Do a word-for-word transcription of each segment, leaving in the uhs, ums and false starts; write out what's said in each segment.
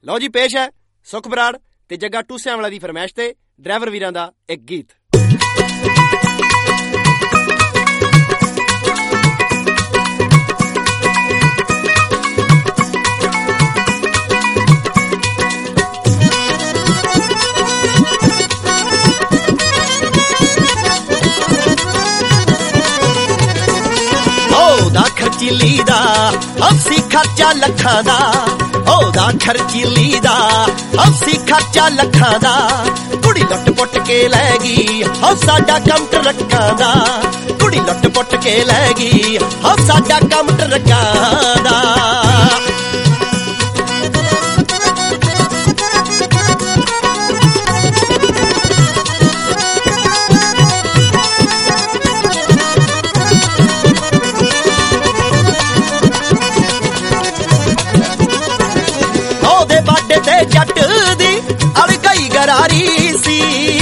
ਲਓ ਜੀ, ਪੇਸ਼ ਹੈ ਸੁਖ ਬਰਾੜ ਤੇ ਜੱਗਾ ਟੂਸਿਆਂ ਵਾਲਾ ਦੀ ਫਰਮਾਇਸ਼ ਤੇ ਡਰਾਈਵਰ ਵੀਰਾਂ ਦਾ ਇੱਕ ਗੀਤ। ਉਹਦਾ ਖਰਚੀਲੀ ਦਾ ਹੱਸੀ ਖਰਚਾ ਲੱਖਾਂ ਦਾ, ਉਹਦਾ ਖਰਚੀਲੀ ਦਾ ਹੱਸੀ ਖਰਚਾ ਲੱਖਾਂ ਦਾ। ਕੁੜੀ ਲੁੱਟ ਪੁੱਟ ਕੇ ਲੈ ਗਈ ਹੋ ਸਾਡਾ ਕੰਮ ਟਰੱਕਾਂ ਦਾ, ਕੁੜੀ ਲੁੱਟ ਪੁੱਟ ਕੇ ਲੈ ਗਈ ਹੋ ਸਾਡਾ ਕੰਮ ਟਰੱਕਾਂ ਦਾ। ਤੇ ਜੱਟ ਦੀ ਅਲਗਈ ਗਰਾਰੀ ਸੀ,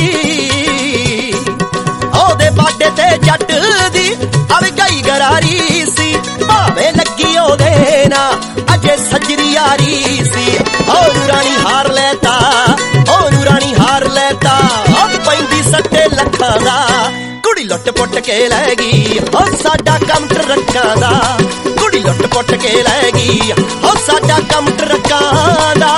ਉਹਦੇ ਬਾਡੇ ਤੇ ਜੱਟ ਦੀ ਅਲਗਈ ਗਰਾਰੀ ਸੀ। ਭਾਵੇਂ ਲੱਗੀ ਉਹਦੇ ਨਾਲ ਅਜੇ ਸੱਜਰੀ ਯਾਰੀ ਸੀ। ਉਹਨੂੰ ਰਾਣੀ ਹਾਰ ਲੈਤਾ, ਉਹਨੂੰ ਰਾਣੀ ਹਾਰ ਲੈਤਾ, ਉਹ ਪੈਂਦੀ ਸੱਟੇ ਲੱਖਾਂ ਦਾ। ਕੁੜੀ ਲੁੱਟ ਪੁੱਟ ਕੇ ਲੈ ਗਈ ਉਹ ਸਾਡਾ ਕੰਮ ਟਰੱਕਾਂ ਦਾ, ਕੁੜੀ ਲੁੱਟ ਪੁੱਟ ਕੇ ਲੈ ਗਈ ਉਹ ਸਾਡਾ ਕੰਮ ਟਰੱਕਾਂ ਦਾ।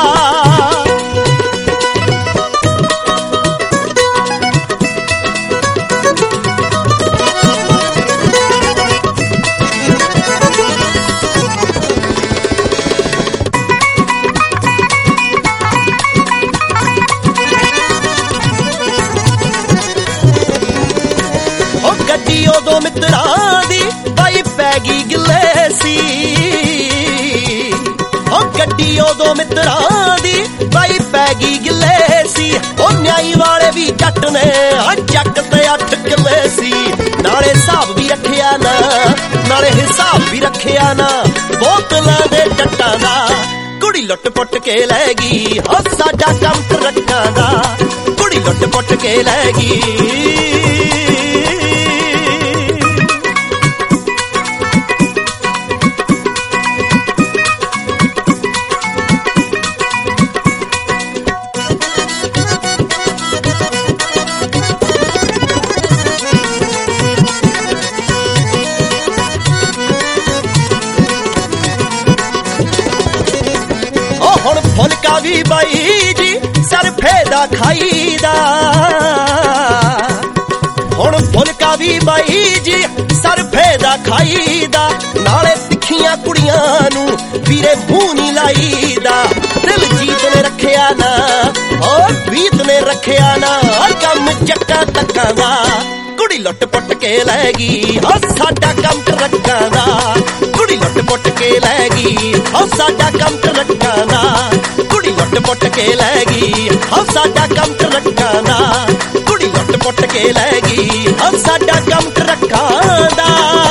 ਗੱਡੀ ਉਦੋਂ ਮਿੱਤਰਾਂ ਦੀ ਬਾਈ ਪੈ ਗਈ ਗਿੱਲੇ ਸੀ, ਉਹ ਗੱਡੀ ਉਦੋਂ ਮਿੱਤਰਾਂ ਦੀ ਬਾਈ ਪੈ ਗਈ ਗਿੱਲੇ ਸੀ। ਉਹ ਨਿਆਈ ਵਾਲੇ ਵੀ ਜੱਟ ਨੇ ਆ ਚੱਕ ਤੇ ਅੱਠ ਕਿੱਲੇ ਸੀ। ਨਾਲੇ ਹਿਸਾਬ ਵੀ ਰੱਖਿਆ ਨਾ, ਨਾਲੇ ਹਿਸਾਬ ਵੀ ਰੱਖਿਆ ਨਾ ਬੋਤਲਾਂ ਦੇ ਟੱਟਾਂ ਦਾ। ਕੁੜੀ ਲੁੱਟ ਪੁੱਟ ਕੇ ਲੈ ਗਈ ਉਹ ਸਾਡਾ ਕੰਮ ਟਰੱਕਾਂ ਦਾ, ਕੁੜੀ ਲੁੱਟ ਪੁੱਟ ਕੇ ਲੈ ਗਈ। ਹੁਣ ਫੁਲਕਾ ਵੀ ਬਾਈ ਜੀ ਸਰਫੇ ਦਾ ਖਾਈਦਾ, ਹੁਣ ਫੁਲਕਾ ਵੀ ਬਾਈ ਜੀ ਸਰਫੇ ਦਾ ਖਾਈਦਾ। ਨਾਲੇ ਤਿੱਖੀਆਂ ਕੁੜੀਆਂ ਨੂੰ ਵੀਰੇ ਮੂੰਹ ਨੀ ਲਾਈਦਾ। ਦਿਲਜੀਤ ਨੇ ਰੱਖਿਆ ਨਾ, ਉਹ ਵੀਤ ਨੇ ਰੱਖਿਆ ਨਾ ਕੰਮ ਚੱਕਾਂ ਤੱਕਾਂ ਦਾ। ਕੁੜੀ ਲੁੱਟ ਪੁੱਟ ਕੇ ਲੈ ਗਈ ਉਹ ਸਾਡਾ ਕੰਮ ਟਰੱਕਾਂ ਦਾ, ਕੁੜੀ ਲੁੱਟ ਪੁੱਟ ਕੇ ਲੈ ਗਈ ਉਹ ਸਾਡਾ ਕੰਮ ਟਰੱਕਾਂ ਦਾ, ਕੁੜੀ ਲੁੱਟ ਪੁੱਟ ਕੇ ਲੈ ਗਈ ਉਹ ਸਾਡਾ ਕੰਮ ਟਰੱਕਾਂ ਦਾ, ਕੁੜੀ ਲੁੱਟ ਪੁੱਟ ਕੇ ਲੈ ਗਈ ਉਹ ਸਾਡਾ ਕੰਮ ਟਰੱਕਾਂ ਦਾ।